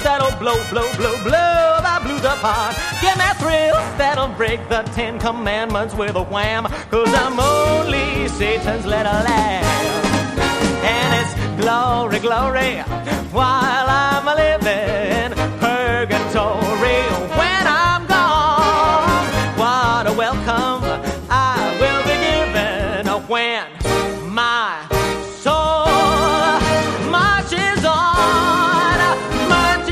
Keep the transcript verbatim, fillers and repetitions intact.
that'll blow, blow, blow, blow the blues apart. Give me thrills that'll break the Ten Commandments with a wham, 'cause I'm only Satan's little lamb. And it's glory, glory, while I'm living, purgatory when I'm gone. What a welcome I will be given when